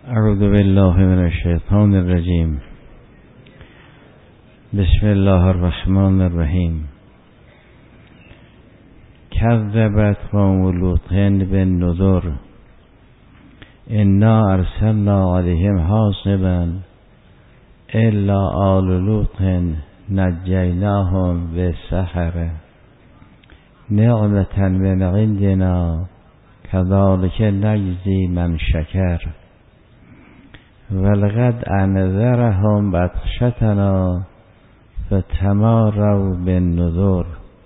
اعوذ بالله من الشیطان الرجیم. بسم الله الرحمن الرحیم. کذبت قوم لوط بالنذر انا ارسلنا علیهم حاصبا الا آل لوط نجیناهم بالسحر نعمة من عندنا كذلك نجزی من شکر ولقد انذرهم بطشتنا فتماروا بالنذر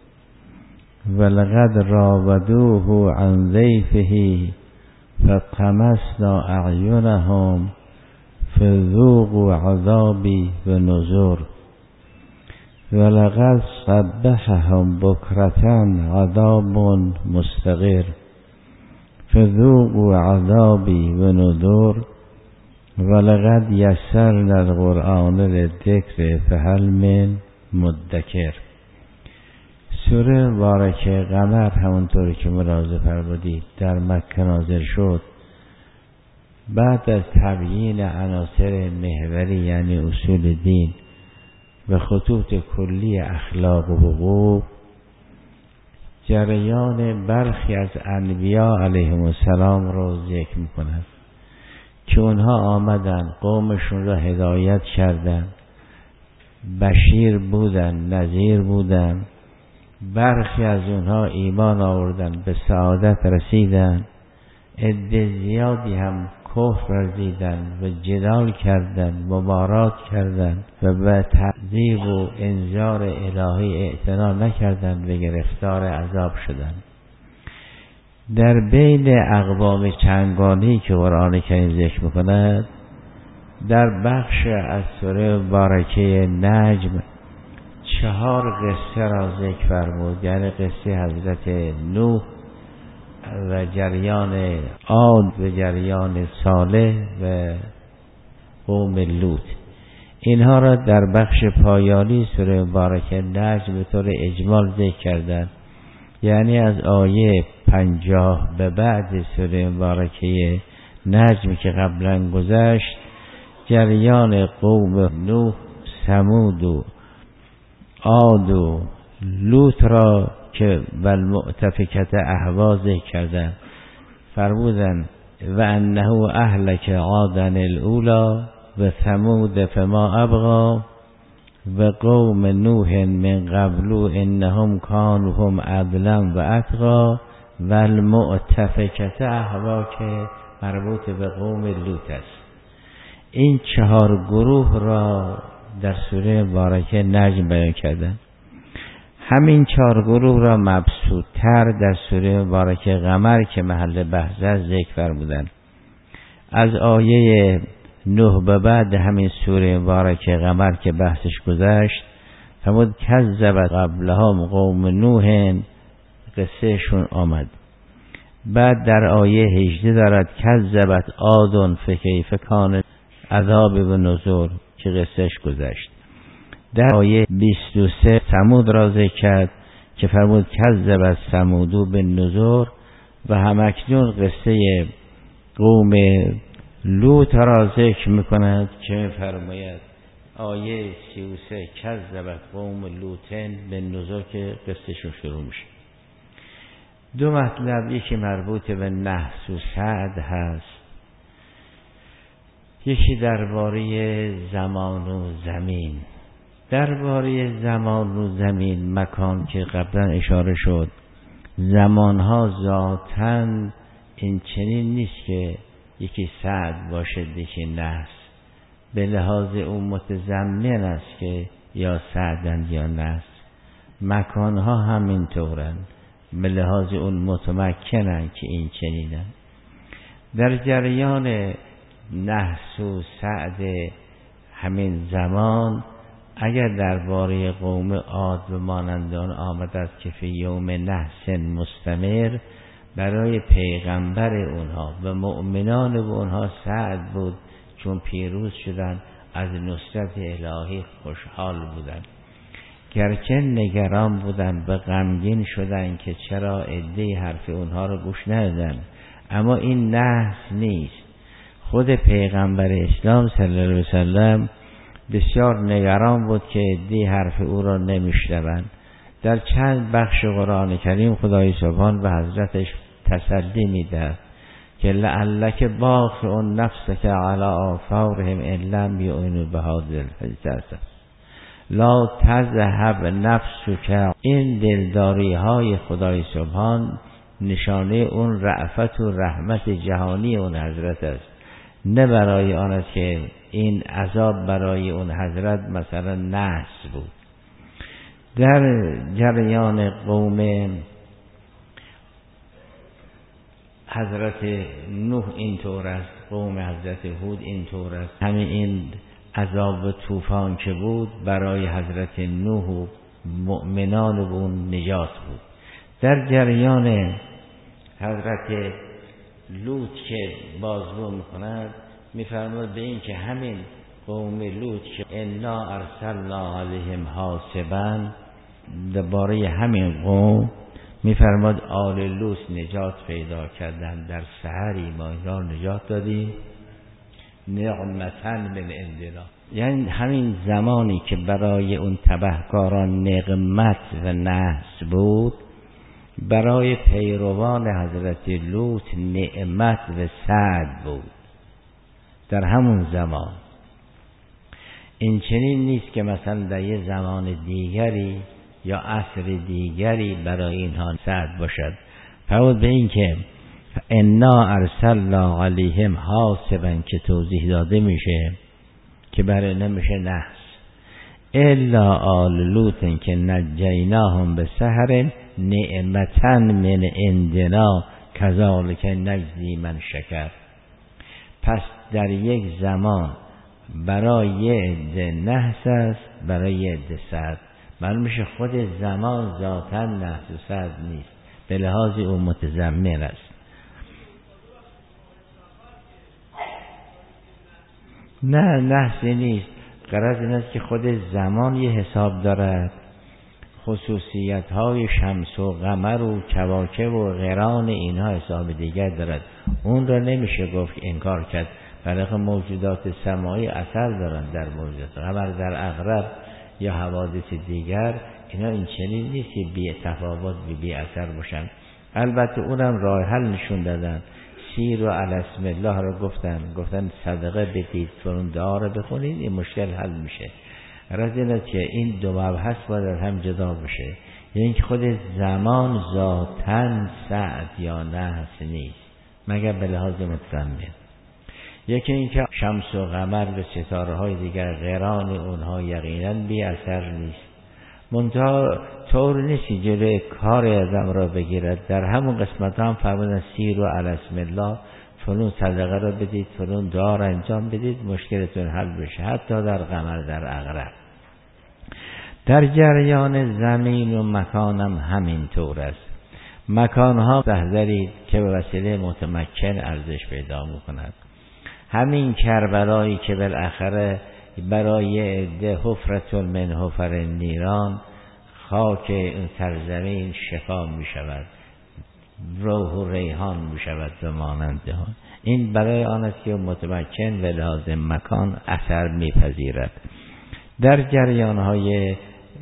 ولقد راودوه عن ضيفه فطمسنا اعینهم فذوقوا عذابی ونذر ولقد صبحهم بکرة عذاب مستقر فذوقوا عذابی ونذر ولقد یسرنا القرآن للذکر فهل من مدکر. سوره مبارکه قمر همونطوری که ملاحظه فرمودید در مکه نازل شد. بعد از تبیین عناصر محوری یعنی اصول دین و خطوط کلی اخلاق و حقوق، جریان برخی از انبیا علیهم السلام را ذکر می‌کند که اونها آمدن قومشون را هدایت کردن، بشیر بودن، نذیر بودن. برخی از اونها ایمان آوردن، به سعادت رسیدن. عده زیادی هم کفر ورزیدن و جدال کردن، مبارات کردن و به تعذیب و انذار الهی اعتنا نکردن و گرفتار عذاب شدن. در بین اقوام چندگانه‌ای که قرآن کریم ذکر می‌کند، در بخش از سوره مبارکه نجم 4 قصه را ذکر فرمود، یعنی قصه حضرت نوح و جریان عاد و جریان صالح و قوم لوط. اینها را در بخش پایانی سوره مبارکه نجم به طور اجمال ذکر کردند، یعنی از آیه 50 به بعد سوره مبارکه نجم که قبلا گذشت، جریان قوم نوح، ثمود و عاد و لوط را که والمؤتفکة اهوا ذکر کردند. فرمودند و انه اهلک عادا الاولی و ثمود فما ابقی و قوم نوح من قبل انهم كانوا هم اظلم و اتقی و المؤتفکة اهوا که مربوط به قوم لوط است. این 4 گروه را در سوره مبارکه نجم بیان کردن. همین 4 گروه را مبسوط‌تر در سوره مبارکه قمر که محل بحث ذکر فرمودند. از آیه 9 به بعد همین سوره مبارکه قمر که بحثش گذشت، فرمود کذبت قبلهم قوم نوح، قصهشون آمد. بعد در آیه 18 دارد کذبت عاد فکیف کان عذاب و نذر که قصهش گذشت. در آیه 23 ثمود را ذکر کرد که فرمود کذبت ثمود بالنذر و همکنون قصه قوم لوط را ذکر میکند که فرماید آیه 33 کذبت قوم لوط بالنذر که قصهشون شروع میشه. 2 مطلب، یکی مربوط به نحس و سعد هست، یکی درباره زمان و زمین. درباره زمان و زمین، مکان که قبلا اشاره شد، زمانها ذاتاً این چنین نیست که یکی سعد باشد یکی نحس. به لحاظ اون متضمن است که یا سعدند یا نحس. مکانها همین طورن، به لحاظ اون متمکنن که این چنینن. در جریان نحس و سعد همین زمان، اگر درباره قوم عاد و مانندان آمده است که فی یوم نحس مستمر، برای پیغمبر اونها و مؤمنان و اونها سعد بود، چون پیروز شدن، از نصرت الهی خوشحال بودن. گرچه نگران بودن و غمگین شدن که چرا عده حرف اونها رو گوش ندادن، اما این نحس نیست. خود پیغمبر اسلام صلی الله علیه وسلم بسیار نگران بود که عده‌ای حرف او را نمیشنوند. در چند بخش قرآن کریم خدای سبحان به حضرتش تسلی میده که لعلک باخع نفسک علی آثارهم ان لم یؤمنوا بهذا الحدیث لا تذهب نفسک. این دلداری های خدای سبحان نشانه اون رأفت و رحمت جهانی اون حضرت است، نه برای آن است که این عذاب برای اون حضرت مثلا نحس بود. در جریان قوم حضرت نوح اینطور است، قوم حضرت هود اینطور است. همین این عذاب طوفان که بود برای حضرت نوح و مؤمنان و اون نجات بود. در جریان حضرت لوط که بازگو می‌کند می‌فرماید به این که همین قوم لوط که انا ارسلنا علیهم حاصبا، درباره همین قوم می‌فرماید آل لوط نجات پیدا کردند، در سحری ما اینا نجات دادیم نعمتاً من عندنا. یعنی همین زمانی که برای اون تبهکاران نقمت و نحس بود، برای پیروان حضرت لوط نعمت و سعد بود در همون زمان. این چنین نیست که مثلا در یه زمان دیگری یا عصر دیگری برای اینها سعد باشد. فرمود به این که انا ارسلنا علیهم حاصبا که توضیح داده میشه که برای نمیشه نحس الا آل لوط که نجیناهم به سحر نعمتا من عندنا کذالک نجزی من شکر. پس در یک زمان برای یه عده نحس است، برای یه عده سعد. معلوم میشه خود زمان ذاتاً نحس و سعد نیست، به لحاظ اون متضمن است. نه نحسی نیست، غرض این است که خود زمان یه حساب دارد، خصوصیت های شمس و قمر و کواکب و قران اینها حساب دیگر دارد. اون را نمیشه گفت انکار کرد، برای موجودات سمایی اثر دارند در موجودات قمر، در عقرب یا حوادث دیگر. اینا این چنین نیست که بی تفاوت بی اثر باشن. البته اونم راه حل نشون دادن، سیر و علی اسم الله رو گفتن صدقه بدید، فرون دعا رو بخونید، این مشکل حل میشه. رضی که این دو مبحث باید هم جدا بشه، یعنی اینکه خود زمان ذاتاً سعد یا نحس نیست مگر به لحاظ متضمن. یکی اینکه شمس و قمر و ستاره های دیگر قران اونها یقینا بی اثر نیست، منتها طور نیست جلوی کار آدم را بگیرد. در همون قسمت هم فرمودن سیر و علی اسم الله، فلون صدقه را بدید، فلون دعا را انجام بدید، مشکلتون حل بشه، حتی در قمر، در عقرب. در جریان زمین و مکان هم همین طور است. مکانها بهذارید که به وسیله متمکن ارزش پیدا می‌کند. همین کربلایی که بالاخره برای عده حفرة من حفر النیران، خاک این سرزمین شفا می شود، روح و ریحان می شود به مانند آن. این برای آن است که متمکن و لازم مکان اثر می پذیرد. در جریان های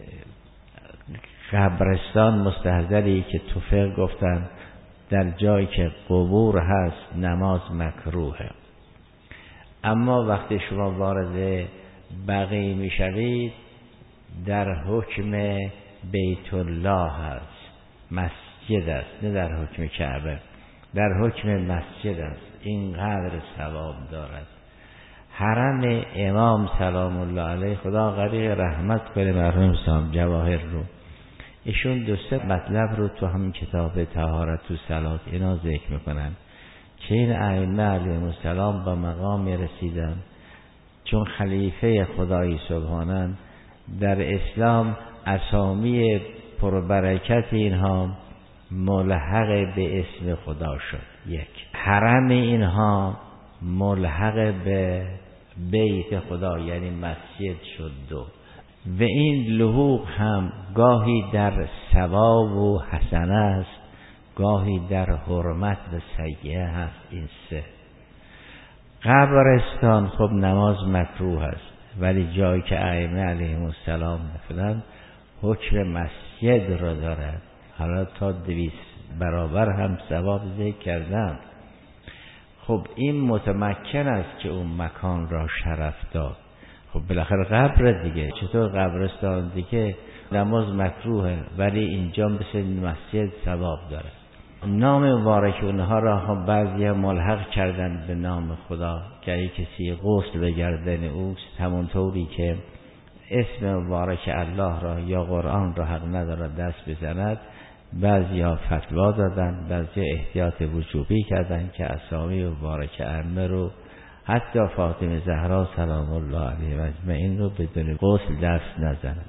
قبرستان مستحضری که توفیق گفتن در جایی که قبور هست نماز مکروهه، اما وقتی شما وارد بقیع میشوید در حکم بیت الله هست، مسجد است، نه در حکم کعبه، در حکم مسجد است، اینقدر ثواب دارد. حرم امام سلام الله علیه، خدا غریق رحمت کنه مرحوم صاحب جواهر رو، ایشون دو سه مطلب رو تو همین کتاب طهارت و صلات اینا ذکر میکنن که این ائمه علیهم السلام با مقام رسیدن چون خلیفه خدای سبحانه در اسلام اسامی پربرکت اینها ملحق به اسم خدا شد. یک، حرم اینها ملحق به بیت خدا یعنی مسجد شد. دو، و این لحوق هم گاهی در ثواب و حسنه است، گاهی در حرمت و سیئه هست. این سه. قبرستان خب نماز مکروه است، ولی جایی که ائمه علیهم السلام مثلا حکم مسجد را دارد، حالا تا 200 برابر هم ثواب ذکر کردن. خب این متمکن است که اون مکان را شرف داد. خب بالاخره قبر دیگه، چطور قبرستان دیگه نماز مکروهه ولی اینجا مثل مسجد ثواب داره. نام مبارک اونها را هم بعضی هم ملحق کردن به نام خدا که اگه کسی غسل به گردن اوست، همونطوری که اسم مبارک الله را یا قرآن را حق ندارد دست بزند. بعضی ها فتوا دادن، بعضی احتیاط وجوبی کردن که اسامی مبارک ائمه رو حتی فاطمه زهرا سلام الله علیها و اجمعین رو بدون غسل دست نزنن.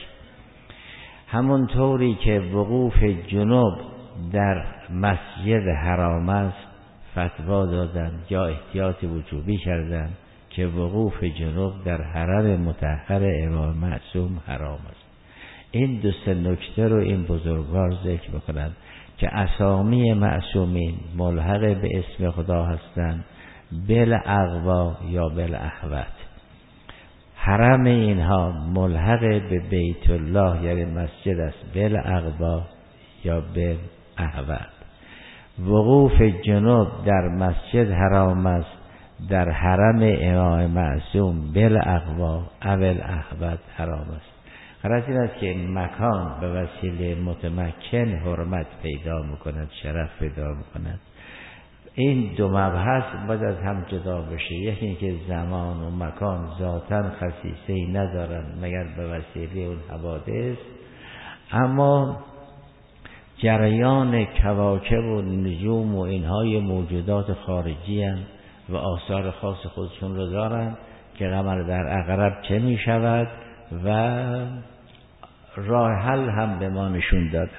همونطوری که وقوف جنوب در مسجد حرام است، فتوا دادن یا احتیاط وجوبی کردن که وقوف جنوب در حرم مطهر امام معصوم حرام است. این دو سه نکته رو این بزرگوار ذکر میکنند که اسامی معصومین ملحق به اسم خدا هستند، بالاقوا یا بالاحوط. حرم اینها ملحق به بیت الله یعنی مسجد است، بالاقوا یا بالاحوط. وقوف جنوب در مسجد حرام است، در حرم امام معصوم بالاقوا او الاحوط حرام است. غرض این است که این مکان به وسیله متمکن حرمت پیدا میکند، شرف پیدا میکند. این دو مبحث باید از هم جدا بشه. یکی اینکه زمان و مکان ذاتاً خصیصه‌ای ندارن مگر به وسیله اون حوادث، اما جریان کواکب و نجوم و اینهای موجودات خارجی هستند و آثار خاص خودشون رو دارن که قمر در عقرب چه می شود و راه حل هم به ما نشون دادن.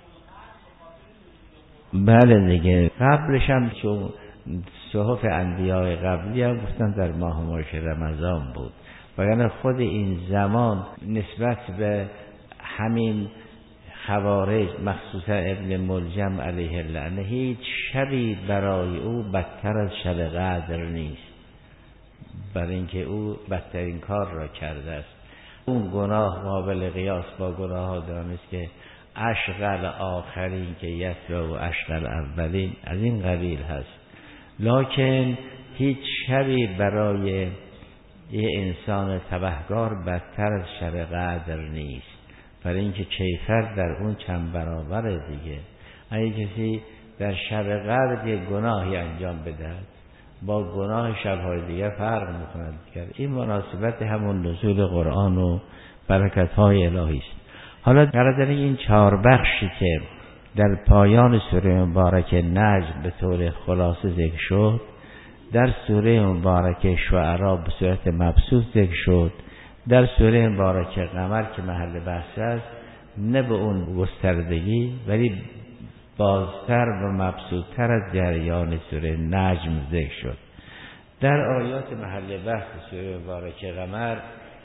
بله دیگه، قبلش هم چون صحف انبیاء قبلی هم گفتن در ماه مبارک رمضان بود، وگرنه خود این زمان نسبت به همین خوارج مخصوصا ابن ملجم علیه اللعنه هیچ شبی برای او بدتر از شب قدر نیست، برای اینکه او بدترین کار را کرده است. اون گناه قابل قیاس با گناه ها دانست که اشغل آخرین که یتبع و اشغل اولین از این قبیل هست، لکن هیچ شبی برای یه انسان تبهکار بدتر از شب قدر نیست، برای اینکه کیفر در اون چند برابره دیگه. اگه کسی در شب قدر یه گناهی انجام بدهد با گناه شب‌های دیگه فرق می‌کند. این مناسبت همون نزول قرآن و برکت‌های الهی است. حالا در این 4 بخشی که در پایان سوره مبارک نجم به طور خلاصه ذکر شد، در سوره مبارک شعراء به صورت مبسوط ذکر شد، در سوره مبارک قمر که محل بحث است نه به اون گستردگی ولی بازتر و مبسوطتر از جریان سوره نجم ذکر شد. در آیات محل بحث سوره مبارک قمر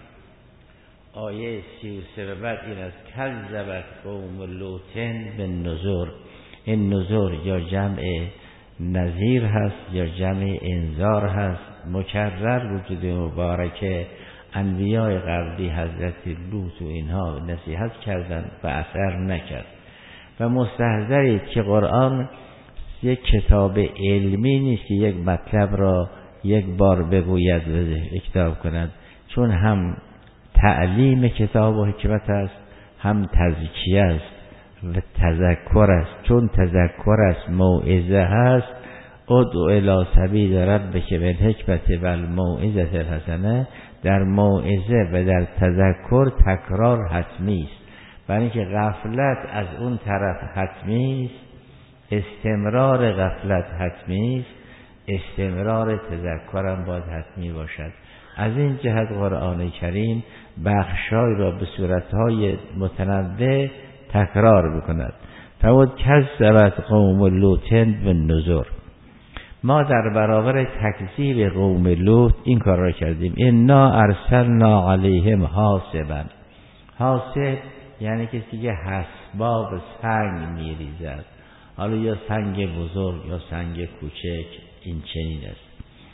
آیه 33 به بعد این است: کذبت قوم لوط بالنذر. این نذر یا جمع نذیر هست یا جمع انذار هست. مکرر وجود مبارک انبیاء قبلی حضرت لوط و اینها نصیحت کردند و اثر نکرد. و مستحضرید که قرآن یک کتاب علمی نیست که یک مطلب را یک بار بگوید و اکتاب کند، چون هم تعلیم کتاب و حکمت است، هم تزکیه است و تذکر است. چون تذکر است، موعظه هست. ادعو الی سبیل ربک بالحکمة والموعظة الحسنه. در موعظه و در تذکر تکرار حتمی است، برای اینکه غفلت از اون طرف حتمی است، استمرار غفلت حتمی است، استمرار تذکر هم باید حتمی باشد. از این جهت قرآن کریم بخشای را به صورتهای متنوع تکرار می‌کند. فود کذبت قوم لوط بالنذر. ما در برابر تکذیب قوم لوط این کار را کردیم. انا ارسلنا علیهم حاصبا. حاصب یعنی کسی که حسباب سنگ میریزد، حالا یا سنگ بزرگ یا سنگ کوچک، این چنین است.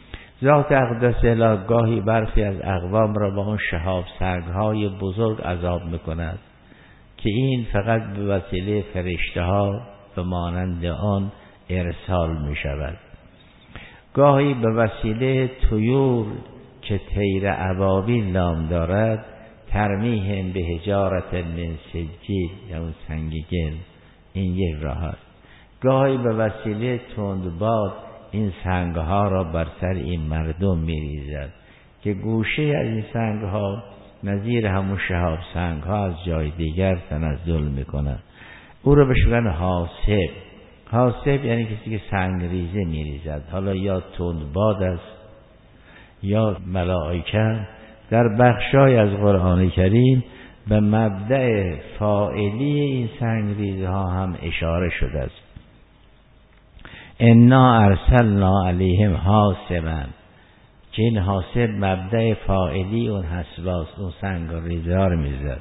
ذات اقدس الهی گاهی برخی از اقوام را با اون شهاب سنگ‌های بزرگ عذاب می‌کند که این فقط به وسیله فرشته‌ها به مانند آن ارسال می‌شود. گاهی به وسیله طیور که طیر ابابیل نام دارد ترمیهم به حجارت من سجیل یا اون سنگ گل، این یک راه است. گاهی به وسیله تندباد این سنگها را بر سر این مردم میریزد که گوشه از این سنگها نظیر همون شهاب سنگها از جای دیگر تنزل میکند. او را بهش میگن حاسب. حاسب یعنی کسی که سنگ ریزه میریزد، حالا یا تندباد است یا ملائکه. در بخشای از قرآن کریم به مبدأ فاعلی این سنگ ریزه ها هم اشاره شده است. انا ارسلنا علیهم حاسبا، که این حاسب مبدأ فاعلی اون حسباست، اون سنگ ریزه ها رو میزد.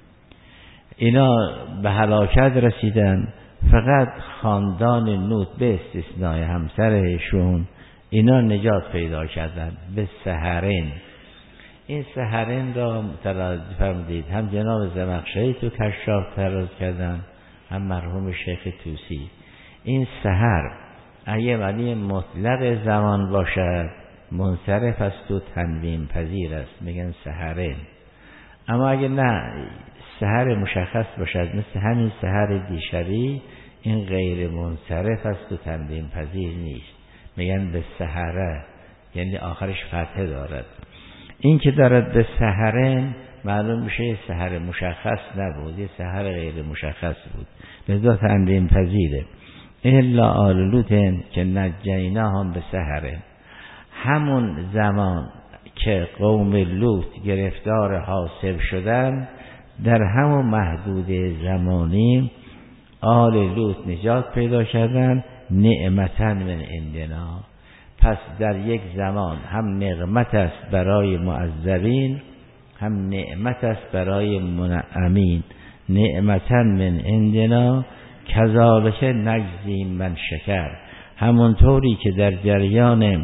اینا به هلاکت رسیدن، فقط خاندان نوح به استثنای همسرشون اینا نجات پیدا کردن به سحرین. این سحرین را متوجه فرمودید، هم جناب زمخشری تو کشاف تراز کردن، هم مرحوم شیخ طوسی. این سحر اگه معنی مطلق زمان باشد منصرف است و تنوین پذیر است، میگن سحرین. اما اگه نه سحر مشخص باشد مثل همین سحر دیشبی، این غیر منصرف است و تنوین پذیر نیست، میگن به سحره، یعنی آخرش فتحه دارد. این که دارد به سحرین معلوم میشه سحر مشخص نبود، یه سحر غیر مشخص بود، لذا تنوین پذیره. الا آل لوط که نجینا هم به سحره. همون زمان که قوم لوط گرفتار حاسب شدن، در همون محدود زمانی آل لوط نجات پیدا کردن، نعمتاً من عندنا. پس در یک زمان هم نعمت است برای معذبین، هم نعمت است برای منعمین. نعمتاً من عندنا کذالک نجزی من شکر. همونطوری که در جریان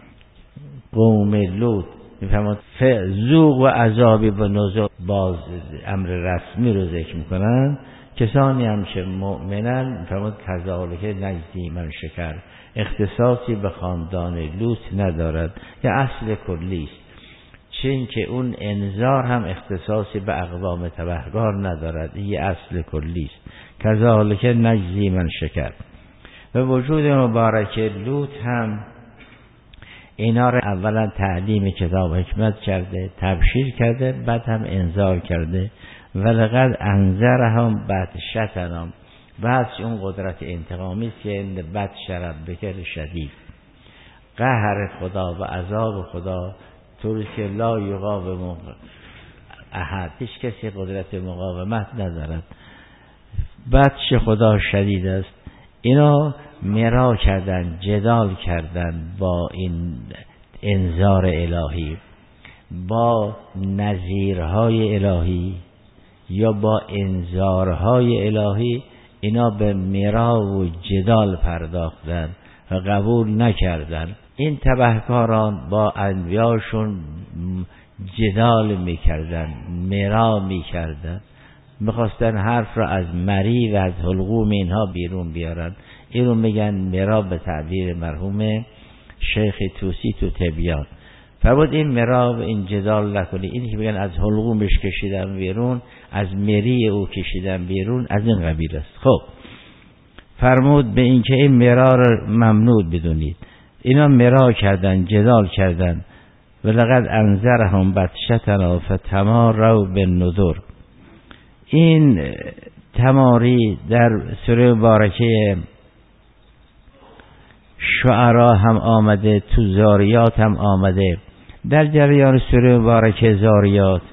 قوم لوط میفهمد ذوق و عذابی و نذر، باز امر رسمی رو ذکر میکنن، کسانی هم که مؤمنن میفهمد کذالک نجزی من شکر، اختصاصی به خاندان لوط ندارد، یا اصل کلی است. چون که اون انذار هم اختصاصی به اقوام تبهکار ندارد، این اصل کلی است. کذالک نجزی من شکر. و وجود مبارک لوط هم اینا را اولا تعلیم کتاب حکمت کرده، تبشیر کرده، بعد هم انذار کرده. ولقد انذرهم بطشتنا، بعد اون قدرت انتقامی است که این بطش ربک شدید، قهر خدا و عذاب خدا طوری که لا یقاوم احد، هیچ کسی قدرت مقاومت ندارد. بطش خدا شدید است. اینا مرا کردن، جدال کردن با این انذار الهی، با نذیرهای الهی یا با انذارهای الهی. اینا به مرا و جدال پرداختن و قبول نکردن. این تبهکاران با انبیاشون جدال میکردن، مرا میکردن، میخواستن حرف را از مری و از حلقوم اینها بیرون بیارن. این رو میگن مرا به تعبیر مرحوم شیخ طوسی تو تبیان. فرمود این مرا و این جدال نکنی. این که میگن از حلقومش کشیدن بیرون، از مری او کشیدن بیرون، از این قبیل است. خب فرمود به این که این مرا را ممنوع بدونید. اینا مرا کردن، جدال کردن. ولقد انذرهم بطشتنا فتماروا بالنذر. این تماری در سوره مبارکه شعرا هم آمده، تو زاریات هم آمده. در جریان سوره مبارکه زاریات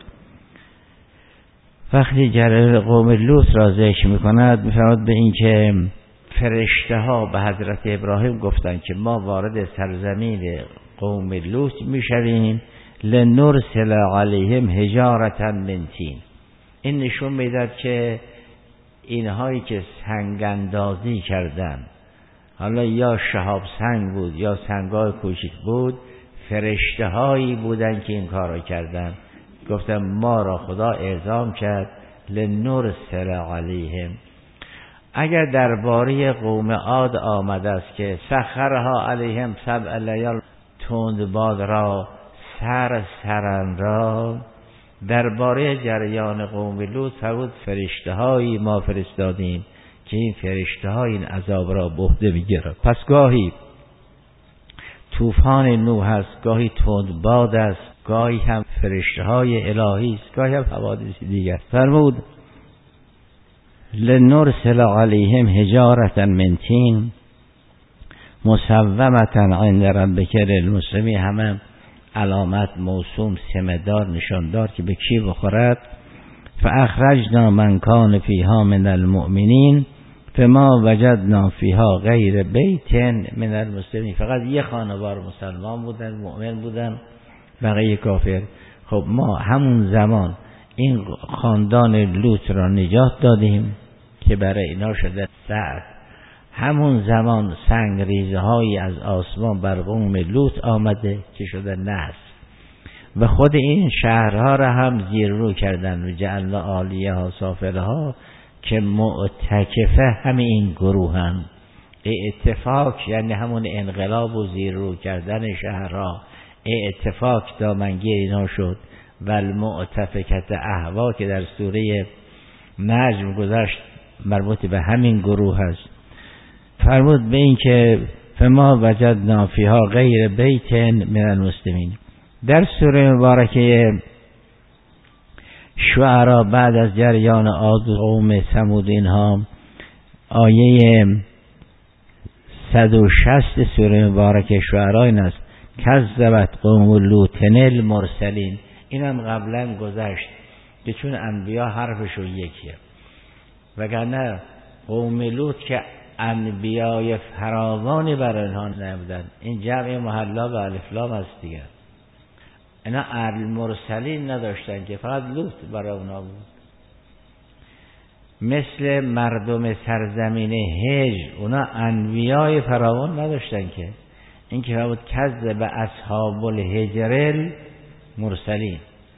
وقتی جلال قوم لوط را ذکر می‌کند، می‌فرماید به این که فرشته ها به حضرت ابراهیم گفتند که ما وارد سرزمین قوم لوط می‌شویم، لنرسل علیهم حجارة من طین. این نشون میداد که اینهایی که سنگ اندازی کردن، حالا یا شهاب سنگ بود یا سنگای کوچیک بود، فرشته هایی بودن که این کار رو کردن. گفتن ما را خدا اعزام کرد لنرسل علیهم. اگر درباره قوم عاد آمده است که سخرها علیهم 7 لیال، تند باد را سرن را، درباره جریان قوم لوط فرمود فرشته هایی ما فرستادیم که این فرشته های این عذاب را به عهده میگیرند. پس گاهی طوفان نوح است، گاهی تند باد است، گاهی هم فرشته های الهی است، گاهی هم حوادث دیگر. فرمود لنرسل علیهم حجارة من طین مسومة عند ربک للمسرفین. همه علامت موسوم سمدار نشاندار که به کی بخورد. فاخرجنا من کان فیها من المؤمنین فما وجدنا فیها غیر بیت من المسلمین. فقط یه خانوار مسلمان بودن، مؤمن بودن، بقیه کافر. خب ما همون زمان این خاندان لوط را نجات دادیم که برای اینا شده سعد. همون زمان سنگ ریزه هایی از آسمان بر قوم لوط آمده که شده نحس و خود این شهرها را هم زیر رو کردن و جعلنا عالیها سافلها که معتکفه همین این گروه هم. اتفاق یعنی همون انقلاب و زیر رو کردن شهرها، اتفاق دامنگیر اینا شد. و المعتفکت اهوا که در سوره نجم گذشت مربوط به همین گروه هست. فرمود به این که فما وجدنا فیها غیر بیت من المسلمین. در سوره مبارکه شعراء بعد از جریان عاد و قوم ثمود اینها آیه 160 سوره مبارکه شعراء این است کذبت قوم لوط المرسلین. اینم قبلا گذشت که چون انبیا حرفشون یکیه، وگرنه قوم لوط که انبیای فراوانی برای آنها نبودن. این جمع محلا به الف لام است دیگه. اینا المرسلین نداشتن که فقط لوط برای اونا بود. مثل مردم سرزمین هجر اونا انبیای فراوان نداشتن که. این که بود کذب اصحاب الهجر المرسلین،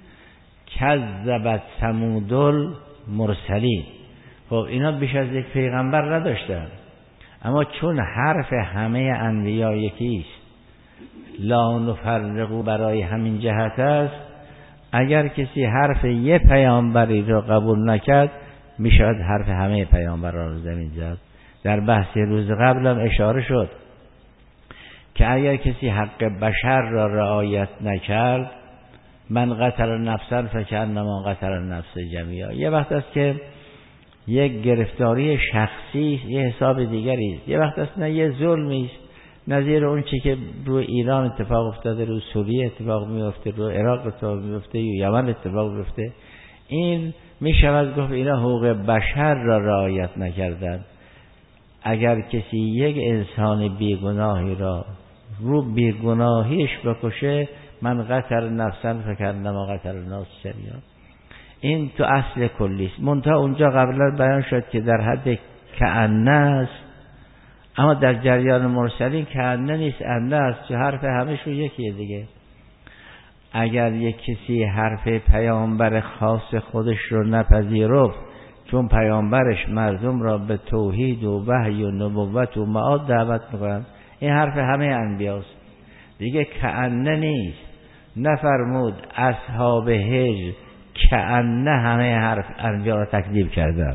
کذبت ثمود المرسلین. خب اینا بیش از یک پیغمبر نداشتن، اما چون حرف همه انبیا یکی است، لا نفرق برای همین جهت است، اگر کسی حرف یه پیامبری رو قبول نکرد میشود حرف همه پیامبران رو زمین زد. در بحث روز قبل هم اشاره شد که اگر کسی حق بشر را رعایت نکرد، من قتل نفسا فکأنما قتل النفس جمیعا. یه وقت است که یک گرفتاری شخصی یه حساب دیگری است، یه وقت است نه یه ظلمی است، نظیر اون چی که رو ایران اتفاق افتاده، رو سوریه اتفاق میفته، رو عراق اتفاق میفته، یا یمن اتفاق میفته. این میشود گفت اینا حقوق بشر را رعایت نکردند. اگر کسی یک انسان بیگناهی را رو بیگناهیش بکشه، من قتل نفسا فکأنما قتل الناس جمیعا. این تو اصل کلی است. منتها اونجا قبلا بیان شد که در حد کأنه است، اما در جریان مرسلین کأنه نیست، انه است، چه حرف همشون یکیه دیگه. اگر یک کسی حرف پیامبر خاص خودش رو نپذیرفت، چون پیامبرش مردم را به توحید و وحی و نبوت و معاد دعوت میکنند، این حرف همه انبیاست دیگه، کأنه نیست. نفرمود اصحاب هجر کأنه همه حرف انبیا را تکذیب کردند.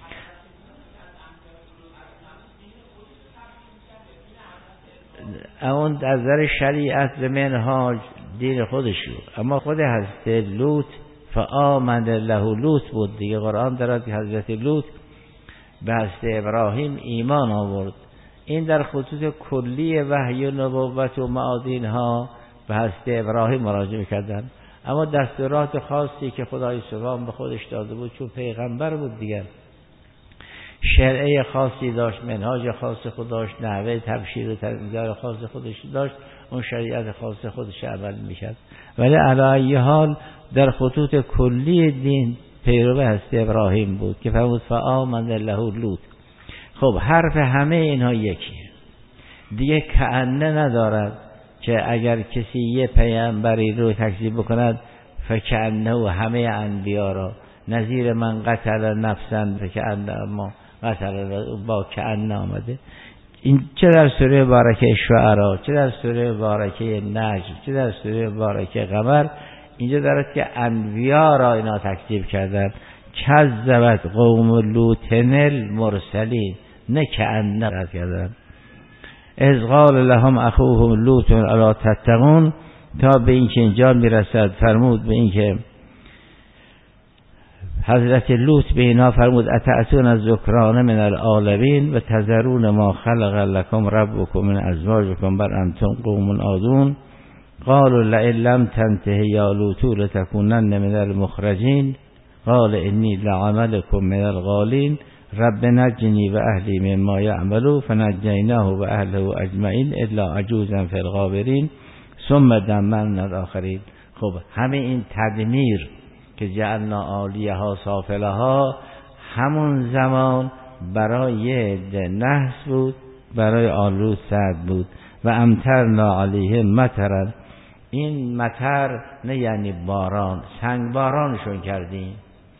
اون از نظر شریعت و منهاج دین خودشو، اما خود حضرت لوط فآمن له لوط بود دیگه. قرآن دارد که حضرت لوط به حضرت ابراهیم ایمان آورد. این در خصوص کلی وحی و نبوت و معادین ها به حضرت ابراهیم مراجعه کردن، اما دستورات خاصی که خدای سبحان به خودش داده بود، چون پیغمبر بود دیگر، شرعه خاصی داشت، منهاج خاص خود داشت، نحوه تبشیر و تربیت خاص خودش داشت، اون شریعت خاص خودش عمل میکرد. ولی علی ای حال در خطوط کلی دین پیرو حضرت ابراهیم بود که فرمود فآمن له لوط. خب حرف همه اینها یکیه دیگه، کأنه ندارد. که اگر کسی یه پیامبری رو تکذیب بکند فکأنه همه انبیا را، نظیر من قتل نفسا فکأنه ما قتل، با کأن آمده. این چه در سوره مبارکه شعراء، چه در سوره مبارکه نجم، چه در سوره مبارکه قمر، اینجا دارد که انبیا را اینا تکذیب کردن. کذبت قوم لوط المرسلین، نه کأن رد کردن. اذ قال لهم اخوهم لوط الا تتقون، تا به اینکه اینجا میرسد فرمود به اینکه حضرت لوط به اینا فرمود اتأتون الذکران من العالمین و تذرون ما خلق لكم ربكم من ازواجكم بل انتم قوم عادون قالوا لئن لم تنته یا لوط لتكونن من المخرجین قال انی لعملكم من الغالین رب نجنی و اهلی مما یعملون فنجیناه و اهله اجمعین الا عجوزا فی الغابرین ثم دمرنا الاخرین. خب همه این تدمیر که جعلنا عالیها سافلها همون زمان برای نحس بود، برای آل لوط سعد بود. و امطرنا علیهم مطرا، این مطر نه یعنی باران، سنگ بارانشون کردیم.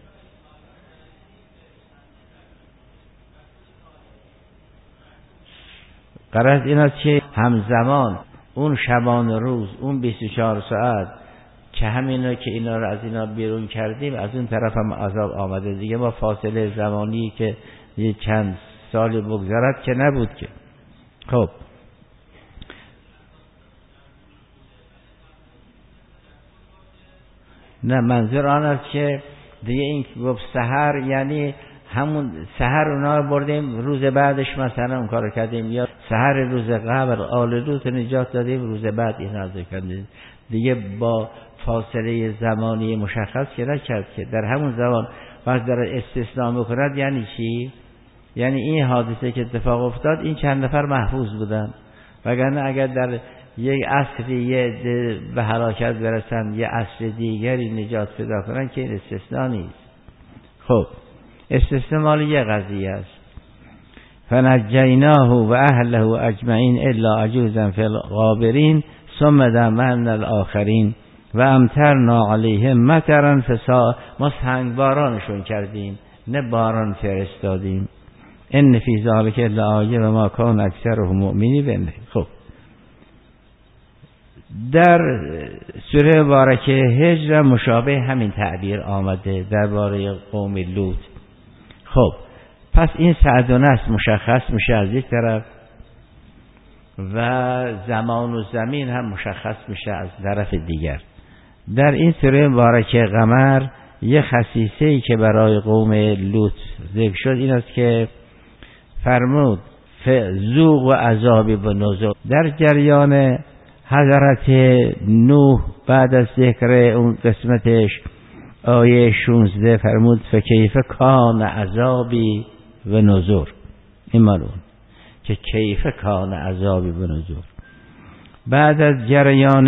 غرض این است که همزمان اون شبان روز، اون 24 ساعت که همینا که اینا رو از اینا بیرون کردیم، از اون طرف هم عذاب آمده دیگه. ما فاصله زمانی که یه چند سال بگذرد که نبود که. خب نه، منظور آن است که دیگه این گفت سحر یعنی همون سحر اونا رو بردیم، روز بعدش مثلا اون کار کردیم، یا سحر روز قبل آل لوط نجات دادیم، روز بعد این نازل کردیم. دیگه با فاصله زمانی مشخص که نکرد که در همون زمان وقت در استثناء میکند. یعنی چی؟ یعنی این حادثه که اتفاق افتاد این چند نفر محفوظ بودن، وگرنه اگر در یک عصری به هلاکت برسن یه عصر دیگری نجات پیدا کنن که این استثناء نیست. خب استثناء مال یه قضیه است. فنجیناه و اهله اجمعین الا عجوزا فی الغابرین ثم دمرنا الاخرین و امطرنا علیهم مطرا فساء، ما سنگ بارانشون کردیم نه باران فرستادیم. ان فی ذلک لآیه و ما کان اکثرهم مؤمنین. خب در سوره مبارکه هجر مشابه همین تعبیر آمده درباره قوم لوط. خب پس این سعد و نصب مشخص میشه از یک طرف و زمان و زمین هم مشخص میشه از طرف دیگر. در این سوره مبارکه قمر یه خصیصه‌ای که برای قوم لوط ذکر شد این است که فرمود ذوق و عذابی و نذر. در جریان حضرت نوح بعد از ذکر اون قسمتش آیه 16 فرمود فکیف کان عذابی و نذر. این معلوم که کیف کان عذابی و نذر. بعد از جریان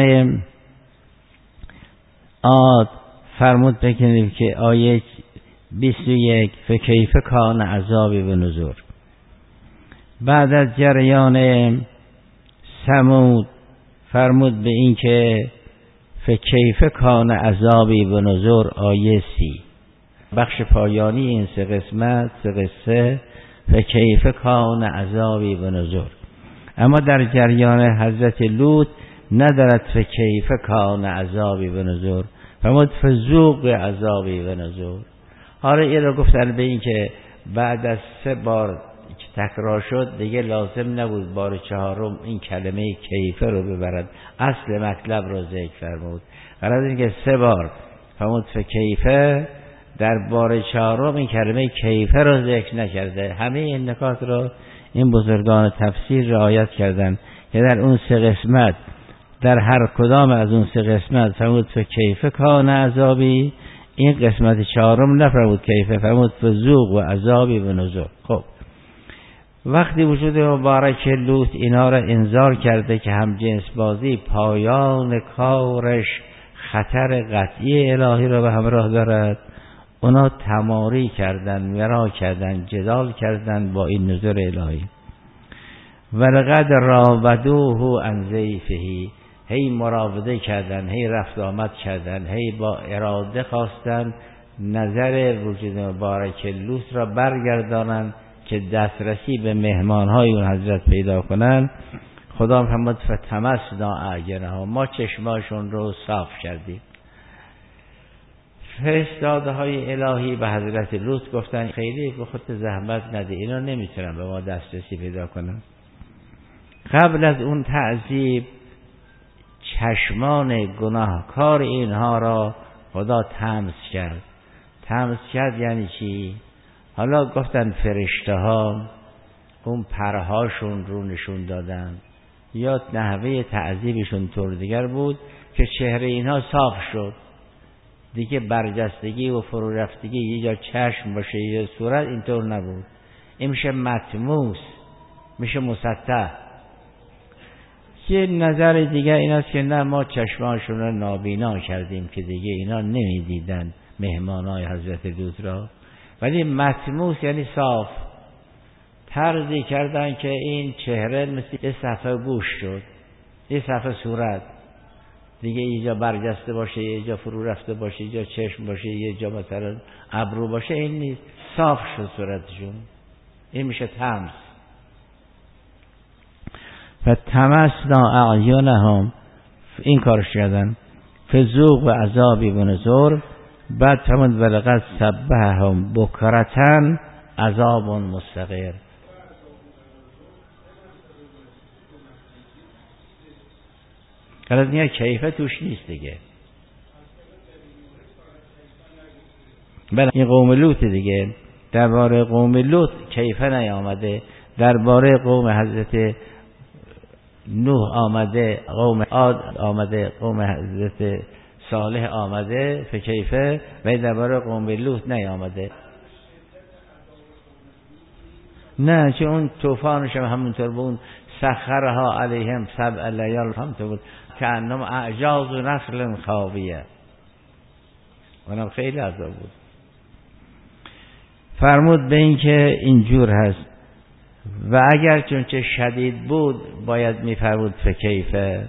عاد فرمود بکنیم که آیه 21 فکیف کان عذابی و نذر. بعد از جریان ثمود فرمود به این که فکیف کان عذابی و نذر آیه 30. بخش پایانی این سه قسمت، سه قصه فکیف کان عذابی و نذر. اما در جریان حضرت لوط ندارد فکیف کان عذابی و نذر، فرمود فذوق عذابی و نذر. حالا این رو گفتن به این که بعد از 3 بار تکرار شد دیگه لازم نبود بار 4م این کلمه کیفه رو ببرد، اصل مطلب رو ذکر فرمود. غرض این که 3 بار فرمود فکیفه، در بار 4م این کلمه کیفه رو ذکر نکرده. همه این نکات رو این بزرگان تفسیر رعایت کردن که در اون 3 قسمت، در هر کدام از اون 3 قسمت فرمود فکیفه کان عذابی، این قسمت 4م نفرمود کیفه، فرمود فذوق و عذابی و نذر. خب وقتی وجود مبارک لوط اینا را انذار کرده که هم جنس بازی پایان کارش خطر قطعی الهی را به همراه دارد، اونا تماری کردن، مرا کردن، جدال کردن با این نذر الهی. ولقد راودوه عن ضیفه، هی مراوده کردن، هی رفت آمد کردن، هی با اراده خواستن نظر وجود مبارک لوط را برگردانن که دسترسی به مهمانهای اون حضرت پیدا کنن. خدا فرمود فتمسنا اعینها، ما چشماشون رو صاف کردیم. فرستاده های الهی به حضرت لوط گفتن خیلی به خودت زحمت نده، اینا نمیتونن به ما دسترسی پیدا کنن. قبل از اون تعذیب چشمان گناهکار اینها را خدا طمس کرد. طمس کرد یعنی چی؟ حالا گفتن فرشته ها اون پرهاشون رو نشون دادن یا نحوه تعذیبشون طور دیگر بود که چهره اینها صاف شد، دیگه برجستگی و فرو رفتگی یه جا چشم باشه یه صورت اینطور نبود. این میشه مطموس، میشه مسطح. یه نظر دیگه این است که نه ما چشمانشون رو نابینا کردیم که دیگه اینا نمیدیدن مهمانای حضرت لوط را، ولی مطموس یعنی صاف. طرزی کردن که این چهره مثل یه صفحه گوش شد، یه صفحه صورت، دیگه یه جا برجسته باشه، یه جا فرو رفته باشه، یه جا چشم باشه، یه جا مثلا ابرو باشه، این نیست، صاف شد صورتشون. این میشه طمس. فتمسنا اعینهم، این کارش کردن. فذوق و عذابی و نذر. بعد همون ولقد سبحهم بکرتن عذاب مستقر. حالا دیگه کیفه توش نیست دیگه. بله این قوم لوط دیگه. درباره قوم لوط کیفه نیامده، درباره قوم حضرت نوح آمده، قوم عاد آمده، قوم حضرت صالح آمده فکیفه، و درباره قوم لوط نیامده. نه چون اون طوفانش هم همونطور بود، سخرها علیهم 7 لیال همونطور بود که انم اعجاز نخل خاویه، اونم خیلی عذاب بود. فرمود به این که اینجور هست و اگر چون چه شدید بود باید میفرمود فکیفه.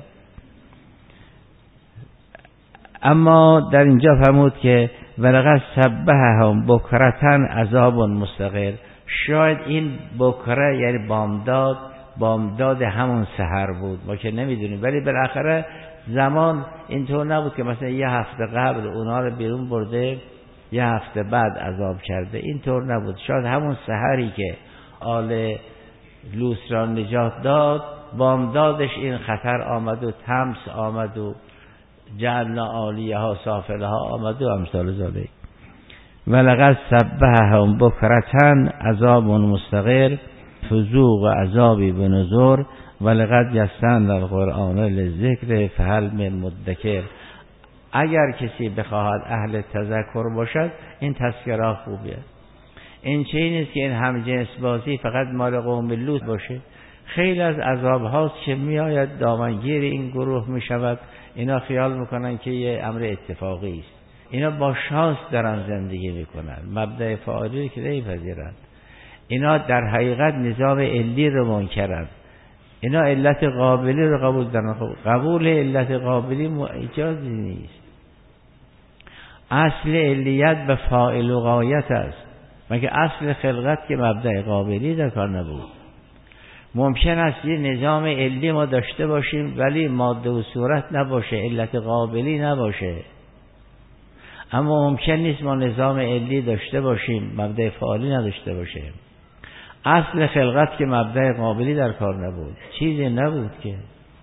اما در اینجا فرمود که ولقد سبحهم بکرتن عذاب مستقر. شاید این بکره یعنی بامداد همون سحر بود، ما که نمیدونیم، ولی بالاخره زمان اینطور نبود که مثلا یه هفته قبل اونا رو بیرون برده یه هفته بعد عذاب کرده، اینطور نبود. شاید همون سحری که آل لوط را نجات داد بامدادش این خطر آمد و طمس آمد و جعلنا عالیها سافلها آمد و امثال ذالک. ولقد سبحهم بکرتن عذاب مستقر فذوق عذابی بنذر ولقد یسرنا القرآن للذکر فهل من مدکر. اگر کسی بخواهد اهل تذکر باشد این تذکرها خوبیه. این چه نیست که این همجنس بازی فقط مال قوم لوط باشه. خیلی از عذاب هاست که میآید دامنگیر این گروه میشود، اینا خیال میکنن که یه امر اتفاقی است، اینا با شانس دارن زندگی میکنن، مبدأ فعالی که نمیپذیرند. اینا در حقیقت نظام علی رو منکرند، اینا علت قابلی رو قبول دارن. قبول علت قابلی اجازی نیست. اصل علیت به فاعل و غایت است، مگه اصل خلقت که مبدأ قابلی در کار نبود. ممکن است یه نظام علی ما داشته باشیم ولی ماده و صورت نباشه، علت قابلی نباشه. اما ممکن نیست ما نظام علی داشته باشیم مبدأ فعالی نداشته باشه. اصل خلقت که مبدأ قابلی در کار نبود، چیزی نبود که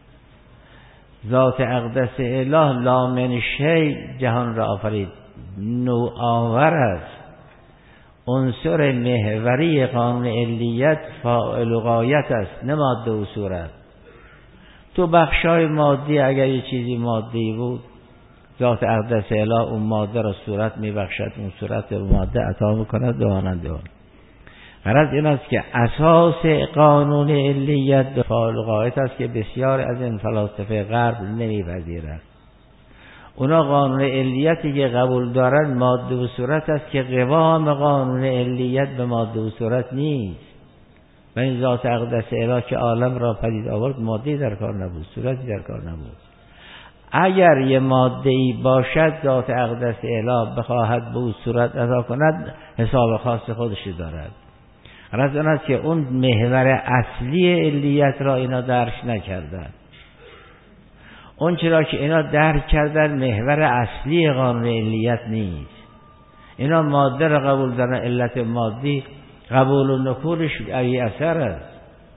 ذات اقدس اله لا من شیء جهان را آفرید، نوآور است. عنصر محوری قانون علیت فاعل و غایت است، نه ماده و صورت. تو بخشای مادی اگر یه چیزی مادی بود ذات اقدس اله اون ماده را صورت میبخشد، اون صورت رو ماده عطا میکند دوانند دوان. غرض این است که اساس قانون علیت فاعل و غایت است که بسیار از این فلاسفه غرب نمیپذیرند. اونا قانون علیتی که قبول دارن ماده و صورت است که قوام قانون علیت به ماده و صورت نیست. و این ذات اقدس اله که عالم را پدید آورد ماده‌ای در کار نبود، صورتی در کار نبود. اگر یه ماده ای باشد ذات اقدس اله بخواهد به او صورت عطا کند حساب خاص خودشی دارد. غرض آن است که اون محور اصلی علیت را اینا درک نکردن. اون چرا که اینا درک کردن محور اصلی قانون علیت نیست. اینا ماده را قبول دارن، علت مادی قبول و نکولش ای اثر است.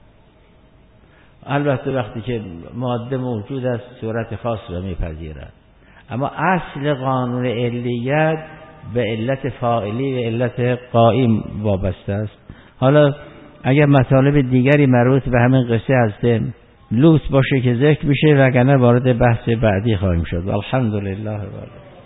البته وقتی که ماده موجود است صورت خاص را میپذیرد، اما اصل قانون علیت به علت فاعلی و علت قائم وابسته است. حالا اگر مطالب دیگری مربوط به همین قصه هستیم لوس باشه که ذکر میشه، وگرنه وارد بحث بعدی خواهیم شد. الحمدلله.